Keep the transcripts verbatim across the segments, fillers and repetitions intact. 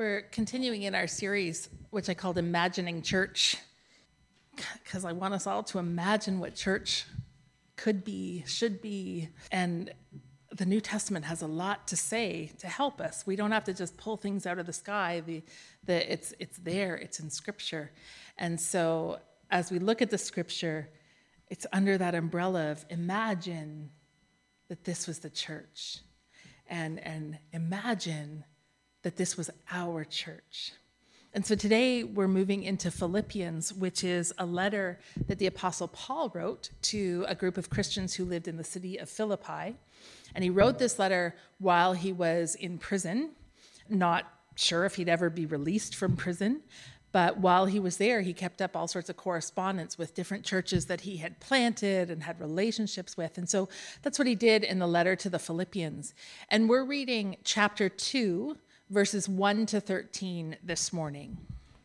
We're continuing in our series, which I called Imagining Church, because I want us all to imagine what church could be, should be. And the New Testament has a lot to say to help us. We don't have to just pull things out of the sky. The, the, it's, it's there, it's in Scripture. And so as we look at the Scripture, it's under that umbrella of imagine that this was the church. And, and imagine that this was our church. And so today we're moving into Philippians, which is a letter that the Apostle Paul wrote to a group of Christians who lived in the city of Philippi. And he wrote this letter while he was in prison, not sure if he'd ever be released from prison. But while he was there, he kept up all sorts of correspondence with different churches that he had planted and had relationships with. And so that's what he did in the letter to the Philippians. And we're reading chapter two, verses one to thirteen this morning.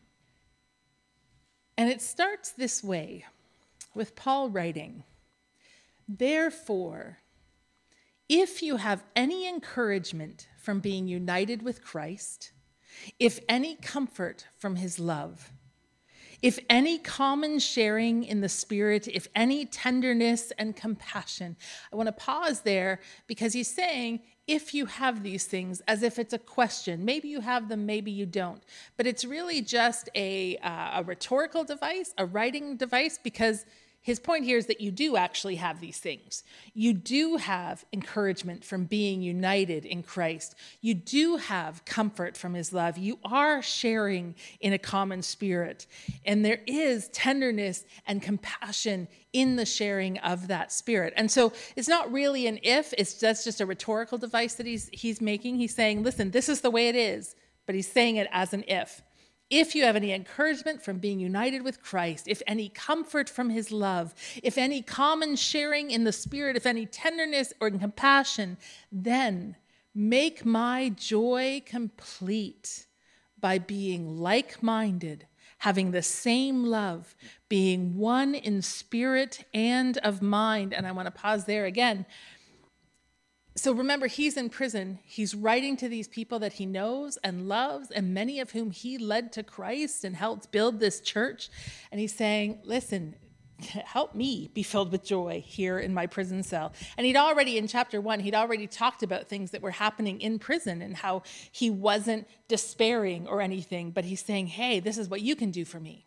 And it starts this way, with Paul writing, "Therefore, if you have any encouragement from being united with Christ, if any comfort from his love, if any common sharing in the Spirit, if any tenderness and compassion." I want to pause there because he's saying, if you have these things, as if it's a question. Maybe you have them, maybe you don't. But it's really just a, uh, a rhetorical device, a writing device, because his point here is that you do actually have these things. You do have encouragement from being united in Christ. You do have comfort from his love. You are sharing in a common spirit. And there is tenderness and compassion in the sharing of that spirit. And so it's not really an if, it's that's just a rhetorical device that he's he's making. He's saying, listen, this is the way it is, but he's saying it as an if. If you have any encouragement from being united with Christ, if any comfort from his love, if any common sharing in the Spirit, if any tenderness or compassion, then make my joy complete by being like-minded, having the same love, being one in spirit and of mind. And I want to pause there again. So remember, he's in prison. He's writing to these people that he knows and loves, and many of whom he led to Christ and helped build this church. And he's saying, listen, help me be filled with joy here in my prison cell. And he'd already, in chapter one, he'd already talked about things that were happening in prison and how he wasn't despairing or anything, but he's saying, hey, this is what you can do for me.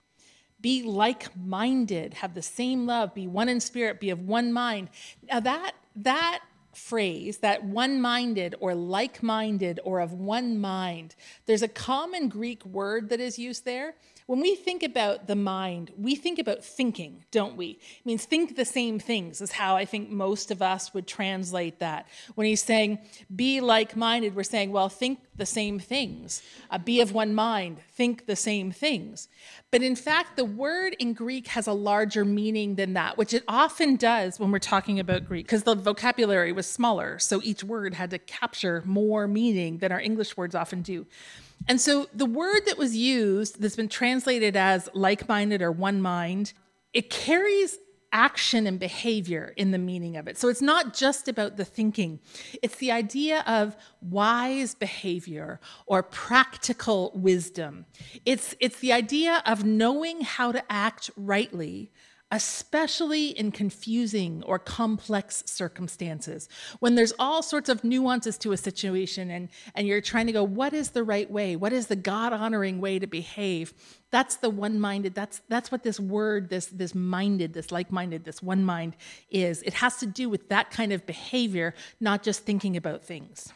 Be like-minded, have the same love, be one in spirit, be of one mind. Now that, that, phrase, that one-minded or like-minded or of one mind, there's a common Greek word that is used there. When we think about the mind, we think about thinking, don't we? It means think the same things is how I think most of us would translate that. When he's saying be like-minded, we're saying, well, think the same things. Uh, be of one mind, think the same things. But in fact, the word in Greek has a larger meaning than that, which it often does when we're talking about Greek, because the vocabulary was smaller, so each word had to capture more meaning than our English words often do. And so the word that was used, that's been translated as like-minded or one mind, it carries action and behavior in the meaning of it. So it's not just about the thinking. It's the idea of wise behavior or practical wisdom. It's, it's the idea of knowing how to act rightly, especially in confusing or complex circumstances. When there's all sorts of nuances to a situation and, and you're trying to go, what is the right way? What is the God-honoring way to behave? That's the one-minded, that's that's what this word, this, this minded, this like-minded, this one mind is. It has to do with that kind of behavior, not just thinking about things.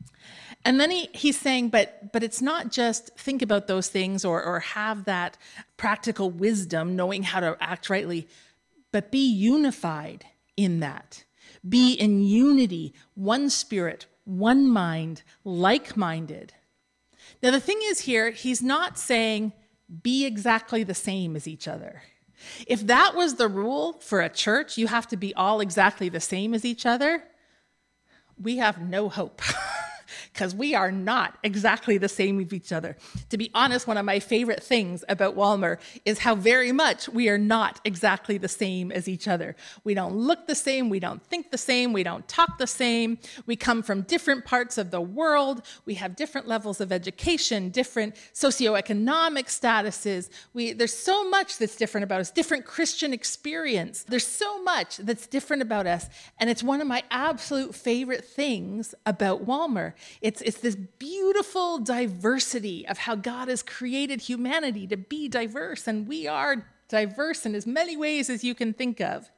And then he, he's saying, but but it's not just think about those things or, or have that practical wisdom, knowing how to act rightly, but be unified in that. Be in unity, one spirit, one mind, like-minded. Now the thing is here, he's not saying be exactly the same as each other. If that was the rule for a church, you have to be all exactly the same as each other, we have no hope. because we are not exactly the same as each other. To be honest, one of my favorite things about Walmer is how very much we are not exactly the same as each other. We don't look the same, we don't think the same, we don't talk the same. We come from different parts of the world. We have different levels of education, different socioeconomic statuses. We, there's so much that's different about us, different Christian experience. There's so much that's different about us. And it's one of my absolute favorite things about Walmer. It's, it's this beautiful diversity of how God has created humanity to be diverse. And we are diverse in as many ways as you can think of.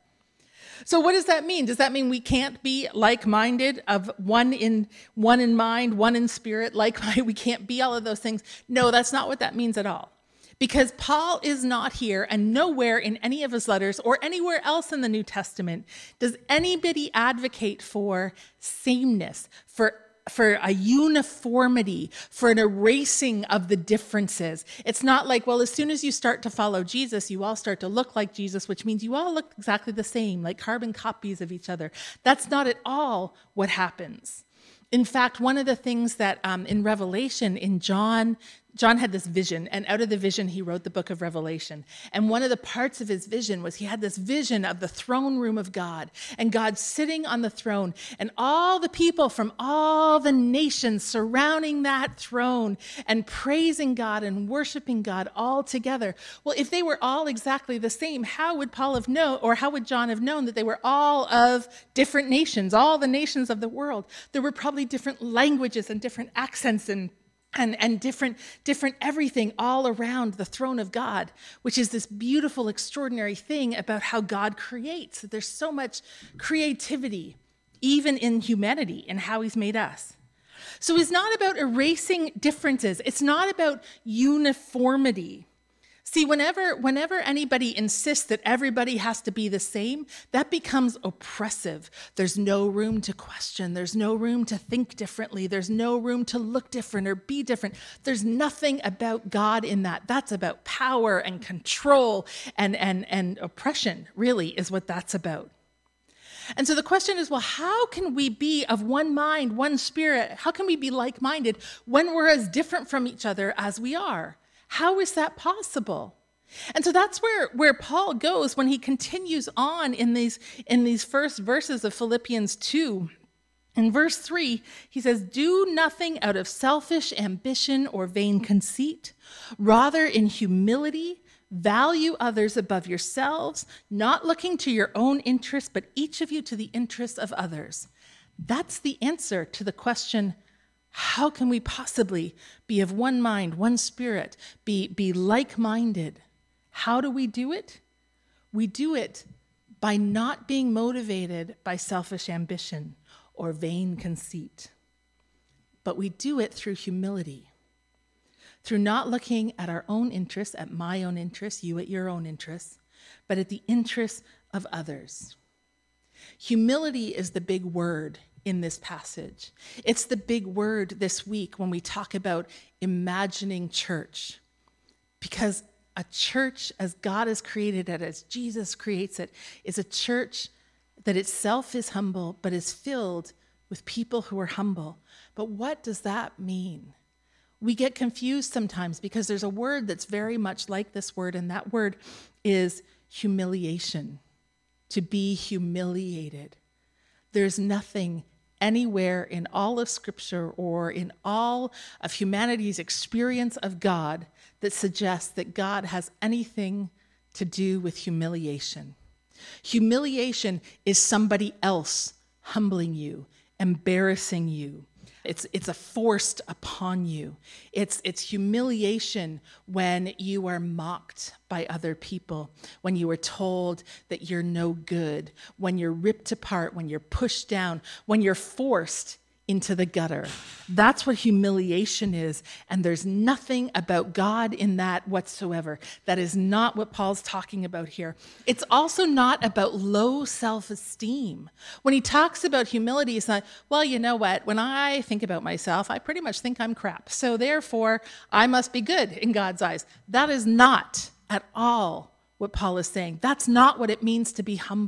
So what does that mean? Does that mean we can't be like-minded, of one in one in mind, one in spirit, like-minded? We can't be all of those things? No, that's not what that means at all. Because Paul is not here, and nowhere in any of his letters or anywhere else in the New Testament does anybody advocate for sameness, for for a uniformity, for an erasing of the differences. It's not like, well, as soon as you start to follow Jesus, you all start to look like Jesus, which means you all look exactly the same, like carbon copies of each other. That's not at all what happens. In fact, one of the things that um, in Revelation, in John, John had this vision, and out of the vision, he wrote the book of Revelation. And one of the parts of his vision was he had this vision of the throne room of God, and God sitting on the throne, and all the people from all the nations surrounding that throne and praising God and worshiping God all together. Well, if they were all exactly the same, how would Paul have known, or how would John have known that they were all of different nations, all the nations of the world? There were probably different languages and different accents and And, and different, different everything all around the throne of God, which is this beautiful, extraordinary thing about how God creates. There's so much creativity, even in humanity, and how he's made us. So it's not about erasing differences. It's not about uniformity. See, whenever, whenever anybody insists that everybody has to be the same, that becomes oppressive. There's no room to question. There's no room to think differently. There's no room to look different or be different. There's nothing about God in that. That's about power and control and, and, and oppression, really, is what that's about. And so the question is, well, how can we be of one mind, one spirit? How can we be like-minded when we're as different from each other as we are? How is that possible? And so that's where, where Paul goes when he continues on in these, in these first verses of Philippians two. In verse three, he says, "Do nothing out of selfish ambition or vain conceit. Rather, in humility, value others above yourselves, not looking to your own interests, but each of you to the interests of others." That's the answer to the question, how can we possibly be of one mind, one spirit, be, be like-minded? How do we do it? We do it by not being motivated by selfish ambition or vain conceit. But we do it through humility, through not looking at our own interests, at my own interests, you at your own interests, but at the interests of others. Humility is the big word in this passage. It's the big word this week when we talk about imagining church. Because a church, as God has created it, as Jesus creates it, is a church that itself is humble, but is filled with people who are humble. But what does that mean? We get confused sometimes because there's a word that's very much like this word, and that word is humiliation. To be humiliated. There's nothing anywhere in all of Scripture or in all of humanity's experience of God that suggests that God has anything to do with humiliation. Humiliation is somebody else humbling you, embarrassing you. It's, it's a forced upon you. It's, it's humiliation when you are mocked by other people, when you are told that you're no good, when you're ripped apart, when you're pushed down, when you're forced into the gutter. That's what humiliation is, and there's nothing about God in that whatsoever. That is not what Paul's talking about here. It's also not about low self-esteem. When he talks about humility, it's not, well, you know what, when I think about myself, I pretty much think I'm crap, so therefore I must be good in God's eyes. That is not at all what Paul is saying. That's not what it means to be humble.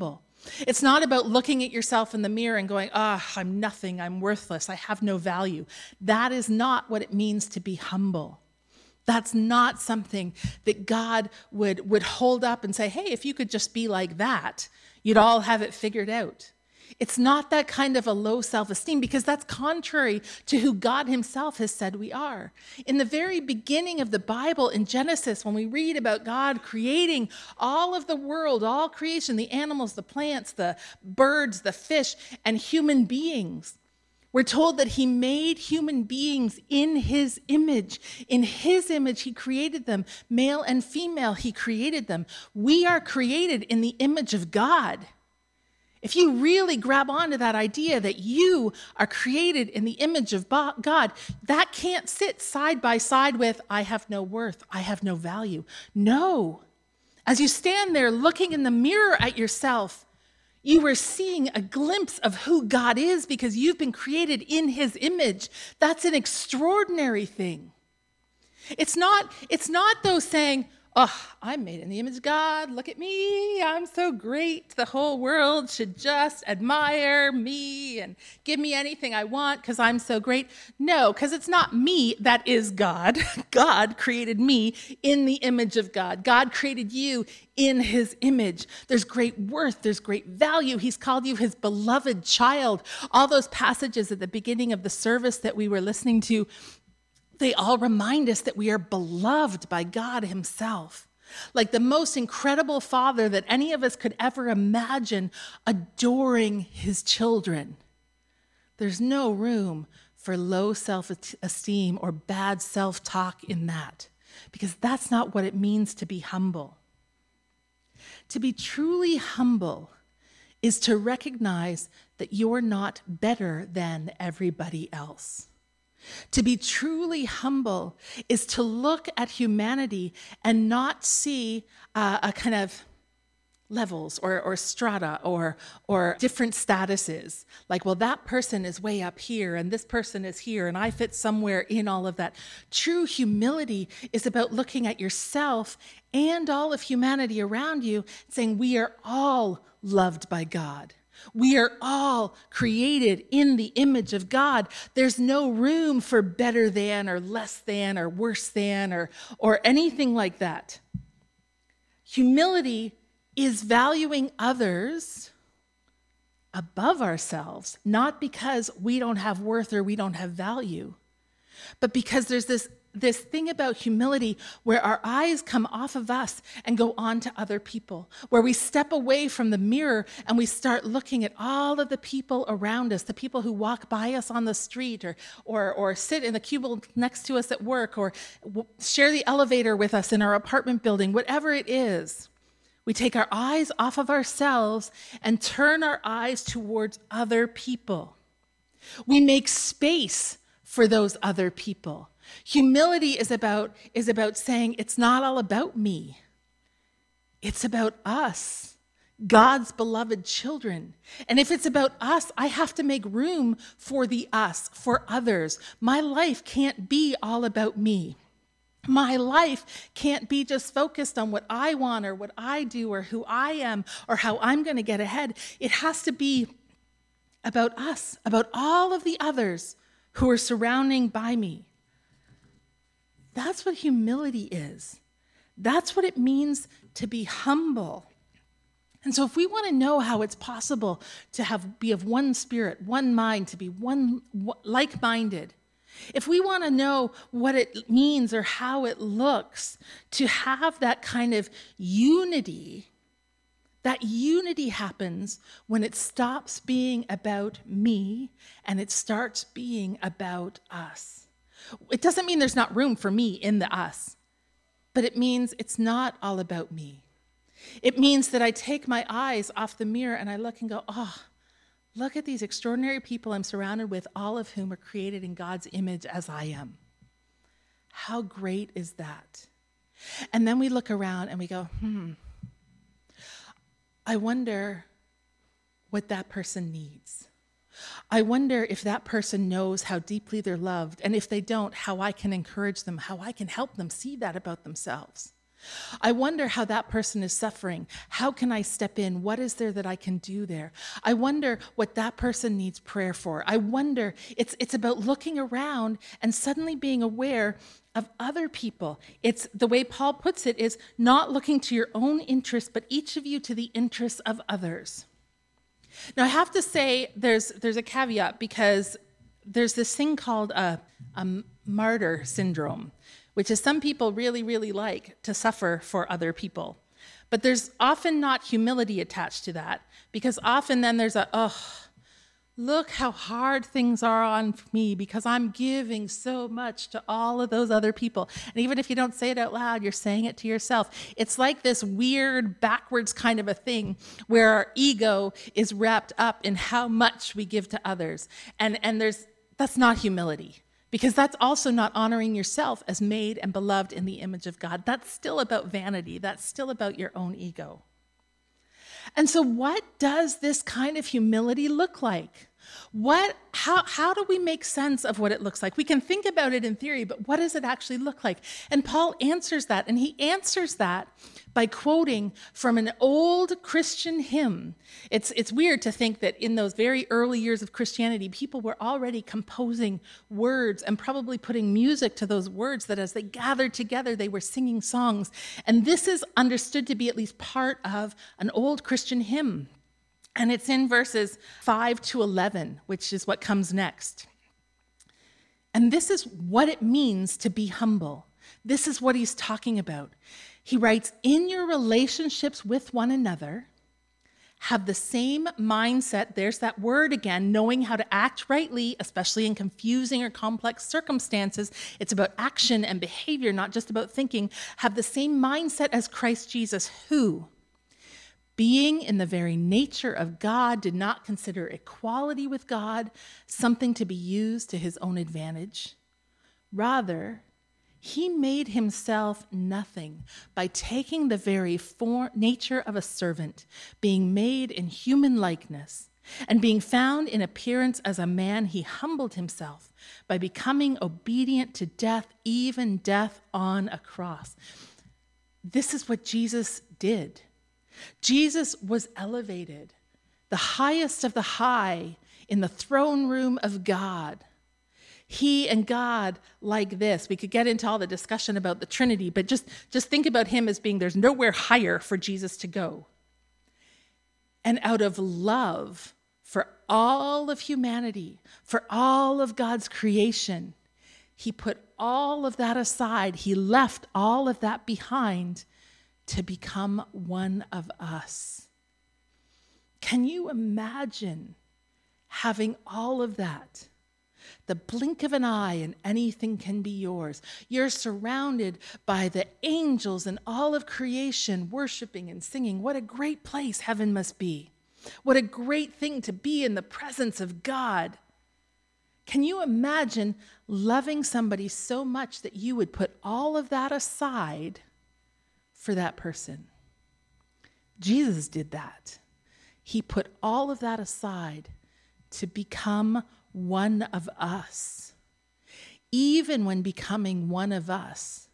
It's not about looking at yourself in the mirror and going, ah, oh, I'm nothing, I'm worthless, I have no value. That is not what it means to be humble. That's not something that God would, would hold up and say, hey, if you could just be like that, you'd all have it figured out. It's not that kind of a low self-esteem, because that's contrary to who God himself has said we are. In the very beginning of the Bible, in Genesis, when we read about God creating all of the world, all creation, the animals, the plants, the birds, the fish, and human beings, we're told that he made human beings in his image. In his image, he created them. Male and female, he created them. We are created in the image of God. If you really grab onto that idea that you are created in the image of God, that can't sit side by side with, I have no worth, I have no value. No. As you stand there looking in the mirror at yourself, you are seeing a glimpse of who God is because you've been created in his image. That's an extraordinary thing. It's not, it's not those saying, oh, I'm made in the image of God. Look at me. I'm so great. The whole world should just admire me and give me anything I want because I'm so great. No, because it's not me that is God. God created me in the image of God. God created you in his image. There's great worth. There's great value. He's called you his beloved child. All those passages at the beginning of the service that we were listening to, they all remind us that we are beloved by God himself. Like the most incredible father that any of us could ever imagine, adoring his children. There's no room for low self-esteem or bad self-talk in that, because that's not what it means to be humble. To be truly humble is to recognize that you're not better than everybody else. To be truly humble is to look at humanity and not see uh, a kind of levels or, or strata or, or different statuses. Like, well, that person is way up here and this person is here and I fit somewhere in all of that. True humility is about looking at yourself and all of humanity around you, saying we are all loved by God. We are all created in the image of God. There's no room for better than or less than or worse than or, or anything like that. Humility is valuing others above ourselves, not because we don't have worth or we don't have value, but because there's this This thing about humility where our eyes come off of us and go on to other people, where we step away from the mirror and we start looking at all of the people around us, the people who walk by us on the street or, or, or sit in the cubicle next to us at work or share the elevator with us in our apartment building, whatever it is. We take our eyes off of ourselves and turn our eyes towards other people. We make space for those other people. Humility is about, is about saying it's not all about me. It's about us, God's beloved children. And if it's about us, I have to make room for the us, for others. My life can't be all about me. My life can't be just focused on what I want or what I do or who I am or how I'm going to get ahead. It has to be about us, about all of the others who are surrounding by me. That's what humility is. That's what it means to be humble. And so if we want to know how it's possible to have be of one spirit, one mind, to be one like-minded, if we want to know what it means or how it looks to have that kind of unity, that unity happens when it stops being about me and it starts being about us. It doesn't mean there's not room for me in the us, but it means it's not all about me. It means that I take my eyes off the mirror and I look and go, oh, look at these extraordinary people I'm surrounded with, all of whom are created in God's image as I am. How great is that? And then we look around and we go, hmm, I wonder what that person needs. I wonder if that person knows how deeply they're loved, and if they don't, how I can encourage them, how I can help them see that about themselves. I wonder how that person is suffering. How can I step in? What is there that I can do there? I wonder what that person needs prayer for. I wonder, it's, it's about looking around and suddenly being aware of other people. It's the way Paul puts it is not looking to your own interests, but each of you to the interests of others. Now I have to say there's, there's a caveat because there's this thing called a, a martyr syndrome, which is some people really, really like to suffer for other people. But there's often not humility attached to that, because often then there's a, oh, look how hard things are on me because I'm giving so much to all of those other people. And even if you don't say it out loud, you're saying it to yourself. It's like this weird backwards kind of a thing where our ego is wrapped up in how much we give to others. And, and there's that's not humility. Because that's also not honoring yourself as made and beloved in the image of God. That's still about vanity. That's still about your own ego. And so what does this kind of humility look like? What, how, how do we make sense of what it looks like? We can think about it in theory, but what does it actually look like? And Paul answers that, and he answers that by quoting from an old Christian hymn. It's, it's weird to think that in those very early years of Christianity, people were already composing words and probably putting music to those words that as they gathered together, they were singing songs. And this is understood to be at least part of an old Christian hymn. And it's in verses five to eleven, which is what comes next. And this is what it means to be humble. This is what he's talking about. He writes, in your relationships with one another, have the same mindset. There's that word again, knowing how to act rightly, especially in confusing or complex circumstances. It's about action and behavior, not just about thinking. Have the same mindset as Christ Jesus, who, being in the very nature of God, did not consider equality with God something to be used to his own advantage. Rather, he made himself nothing by taking the very form, nature of a servant, being made in human likeness, and being found in appearance as a man, he humbled himself by becoming obedient to death, even death on a cross. This is what Jesus did. Jesus was elevated, the highest of the high, in the throne room of God. He and God like this. We could get into all the discussion about the Trinity, but just, just think about him as being there's nowhere higher for Jesus to go. And out of love for all of humanity, for all of God's creation, he put all of that aside. He left all of that behind to become one of us. Can you imagine having all of that? The blink of an eye and anything can be yours. You're surrounded by the angels and all of creation worshiping and singing. What a great place heaven must be. What a great thing to be in the presence of God. Can you imagine loving somebody so much that you would put all of that aside for that person? Jesus did that. He put all of that aside to become one of us. Even when becoming one of us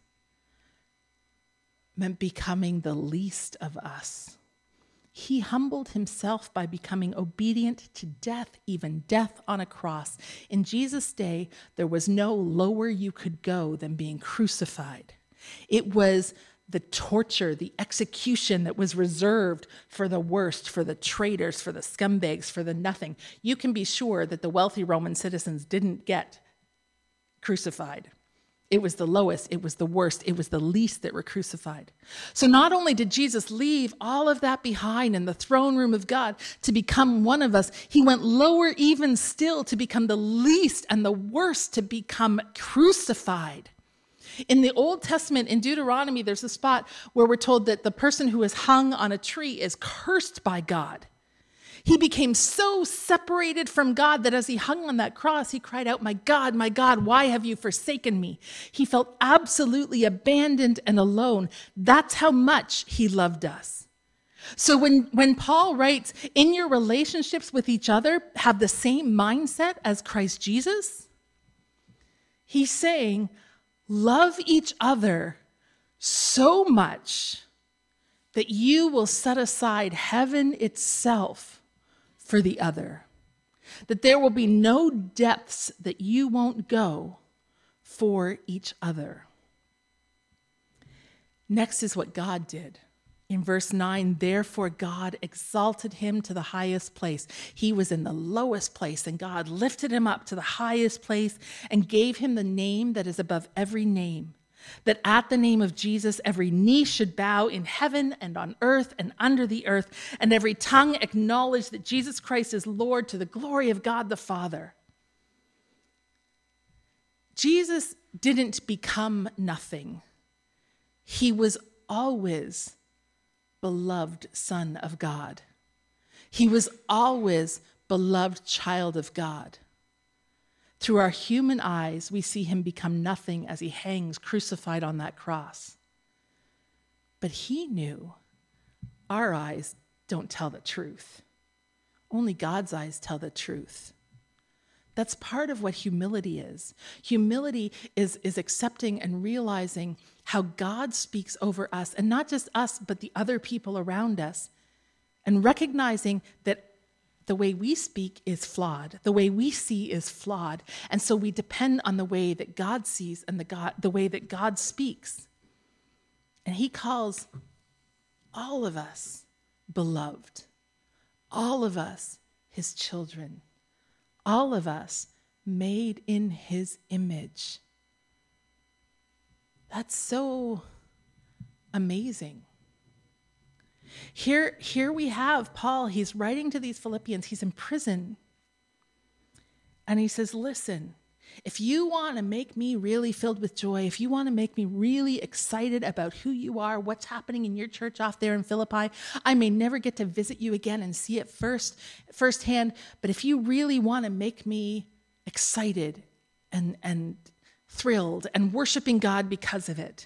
meant becoming the least of us. He humbled himself by becoming obedient to death, even death on a cross. In Jesus' day, there was no lower you could go than being crucified. It was the torture, the execution that was reserved for the worst, for the traitors, for the scumbags, for the nothing. You can be sure that the wealthy Roman citizens didn't get crucified. It was the lowest, it was the worst, it was the least that were crucified. So not only did Jesus leave all of that behind in the throne room of God to become one of us, he went lower even still to become the least and the worst, to become crucified. In the Old Testament, in Deuteronomy, there's a spot where we're told that the person who is hung on a tree is cursed by God. He became so separated from God that as he hung on that cross, he cried out, "My God, my God, why have you forsaken me?" He felt absolutely abandoned and alone. That's how much he loved us. So when, when Paul writes, in your relationships with each other, have the same mindset as Christ Jesus, he's saying, love each other so much that you will set aside heaven itself for the other, that there will be no depths that you won't go for each other. Next is what God did. In verse nine, therefore God exalted him to the highest place. He was in the lowest place, and God lifted him up to the highest place and gave him the name that is above every name, that at the name of Jesus every knee should bow in heaven and on earth and under the earth, and every tongue acknowledge that Jesus Christ is Lord, to the glory of God the Father. Jesus didn't become nothing. He was always beloved Son of God. He was always beloved child of God. Through our human eyes, we see him become nothing as he hangs crucified on that cross. But he knew our eyes don't tell the truth. Only God's eyes tell the truth. That's part of what humility is. Humility is, is accepting and realizing how God speaks over us, and not just us, but the other people around us, and recognizing that the way we speak is flawed. The way we see is flawed. And so we depend on the way that God sees and the, God, the way that God speaks. And he calls all of us beloved, all of us his children, all of us made in his image. That's so amazing. Here, here we have Paul. He's writing to these Philippians. He's in prison. And he says, listen, if you want to make me really filled with joy, if you want to make me really excited about who you are, what's happening in your church off there in Philippi, I may never get to visit you again and see it first, firsthand, but if you really want to make me excited and, and thrilled and worshiping God because of it,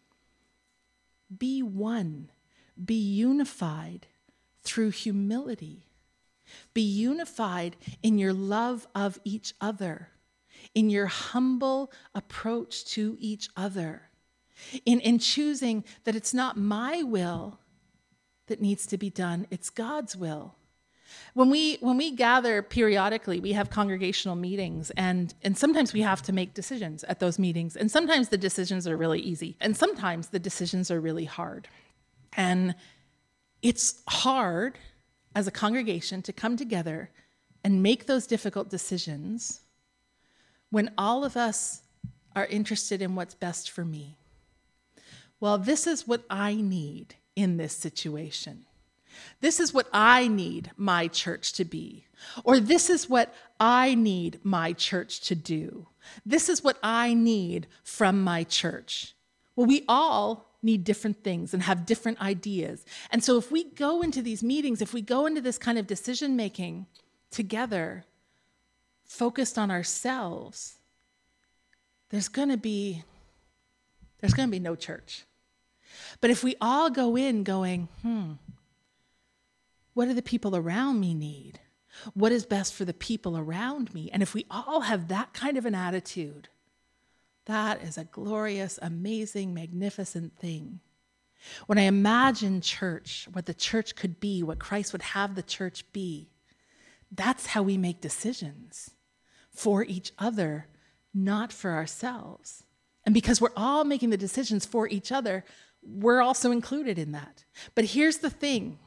be one. Be unified through humility. Be unified in your love of each other, in your humble approach to each other, in, in choosing that it's not my will that needs to be done, it's God's will. When we when we gather periodically, we have congregational meetings, and, and sometimes we have to make decisions at those meetings, and sometimes the decisions are really easy, and sometimes the decisions are really hard. And it's hard as a congregation to come together and make those difficult decisions when all of us are interested in what's best for me. Well, this is what I need in this situation. This is what I need my church to be. Or this is what I need my church to do. This is what I need from my church. Well, we all need different things and have different ideas. And so if we go into these meetings, if we go into this kind of decision-making together, focused on ourselves, there's going to be there's going to be no church. But if we all go in going, hmm, what do the people around me need? What is best for the people around me? And if we all have that kind of an attitude, that is a glorious, amazing, magnificent thing. When I imagine church, what the church could be, what Christ would have the church be, that's how we make decisions for each other, not for ourselves. And because we're all making the decisions for each other, we're also included in that. But here's the thing.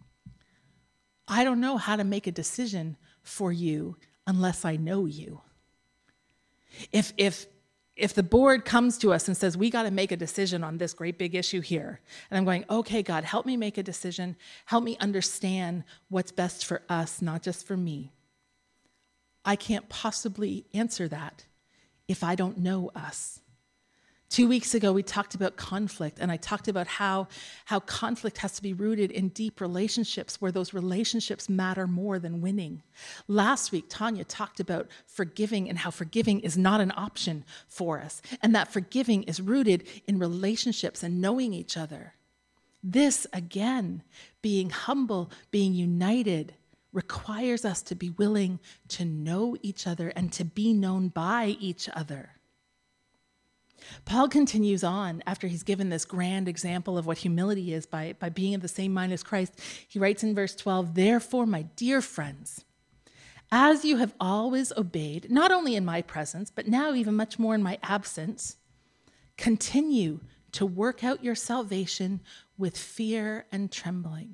I don't know how to make a decision for you unless I know you. If, if, If the board comes to us and says, we got to make a decision on this great big issue here, and I'm going, okay, God, help me make a decision. Help me understand what's best for us, not just for me. I can't possibly answer that if I don't know us. Two weeks ago, we talked about conflict, and I talked about how, how conflict has to be rooted in deep relationships where those relationships matter more than winning. Last week, Tanya talked about forgiving and how forgiving is not an option for us, and that forgiving is rooted in relationships and knowing each other. This, again, being humble, being united, requires us to be willing to know each other and to be known by each other. Paul continues on after he's given this grand example of what humility is by, by being of the same mind as Christ. He writes in verse twelve, "Therefore, my dear friends, as you have always obeyed, not only in my presence, but now even much more in my absence, continue to work out your salvation with fear and trembling."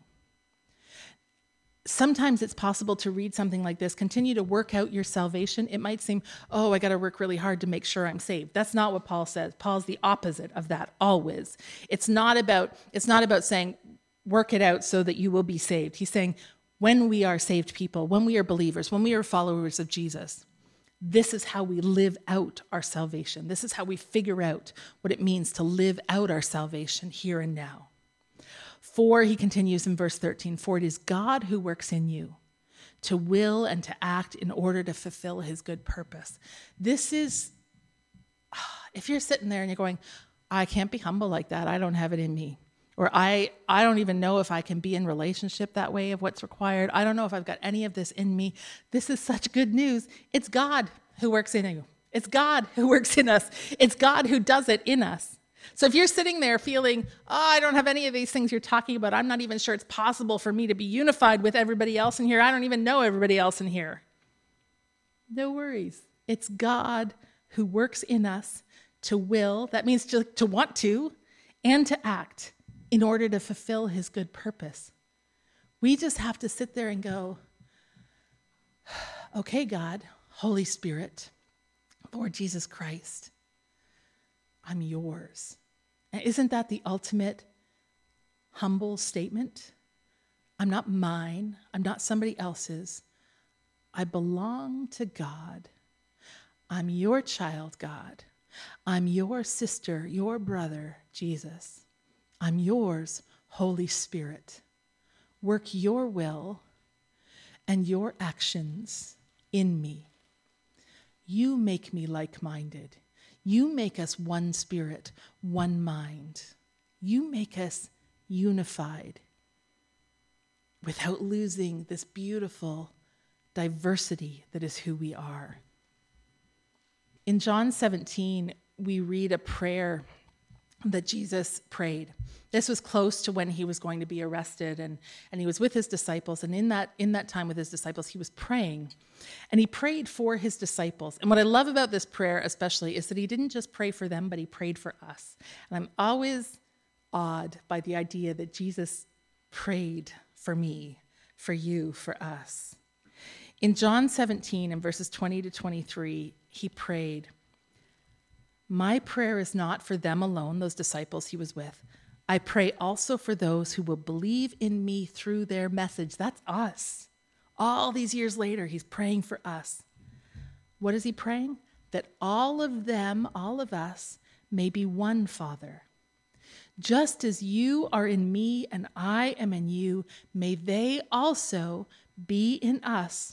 Sometimes it's possible to read something like this, continue to work out your salvation. It might seem, oh, I got to work really hard to make sure I'm saved. That's not what Paul says. Paul's the opposite of that always. It's not about, it's not about saying, work it out so that you will be saved. He's saying, when we are saved people, when we are believers, when we are followers of Jesus, this is how we live out our salvation. This is how we figure out what it means to live out our salvation here and now. For, he continues in verse thirteen, "For it is God who works in you to will and to act in order to fulfill his good purpose." This is, if you're sitting there and you're going, I can't be humble like that. I don't have it in me. Or I, I don't even know if I can be in relationship that way of what's required. I don't know if I've got any of this in me. This is such good news. It's God who works in you. It's God who works in us. It's God who does it in us. So if you're sitting there feeling, oh, I don't have any of these things you're talking about, I'm not even sure it's possible for me to be unified with everybody else in here. I don't even know everybody else in here. No worries. It's God who works in us to will, that means to, to want to, and to act in order to fulfill his good purpose. We just have to sit there and go, okay, God, Holy Spirit, Lord Jesus Christ, I'm yours. And isn't that the ultimate humble statement? I'm not mine. I'm not somebody else's. I belong to God. I'm your child, God. I'm your sister, your brother, Jesus. I'm yours, Holy Spirit. Work your will and your actions in me. You make me like-minded. You make us one spirit, one mind. You make us unified without losing this beautiful diversity that is who we are. In John seventeen, we read a prayer that Jesus prayed. This was close to when he was going to be arrested, and, and he was with his disciples. And in that, in that time with his disciples, he was praying. And he prayed for his disciples. And what I love about this prayer especially is that he didn't just pray for them, but he prayed for us. And I'm always awed by the idea that Jesus prayed for me, for you, for us. In John seventeen, in verses twenty to twenty-three, he prayed, "My prayer is not for them alone," those disciples he was with. "I pray also for those who will believe in me through their message." That's us. All these years later, he's praying for us. What is he praying? That all of them, all of us, may be one, Father. Just as you are in me and I am in you, may they also be in us,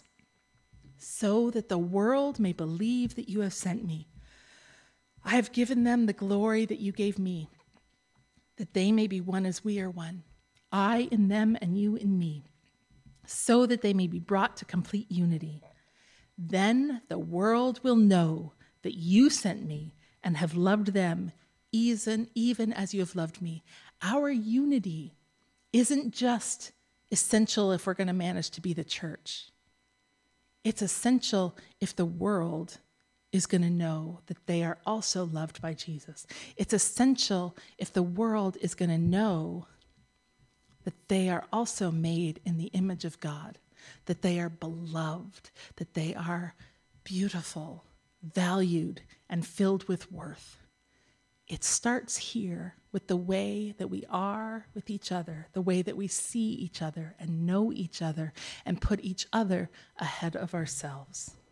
so that the world may believe that you have sent me. I have given them the glory that you gave me, that they may be one as we are one, I in them and you in me, so that they may be brought to complete unity. Then the world will know that you sent me and have loved them, even, even as you have loved me. Our unity isn't just essential if we're going to manage to be the church. It's essential if the world is going to know that they are also loved by Jesus. It's essential if the world is going to know that they are also made in the image of God, that they are beloved, that they are beautiful, valued, and filled with worth. It starts here with the way that we are with each other, the way that we see each other and know each other and put each other ahead of ourselves.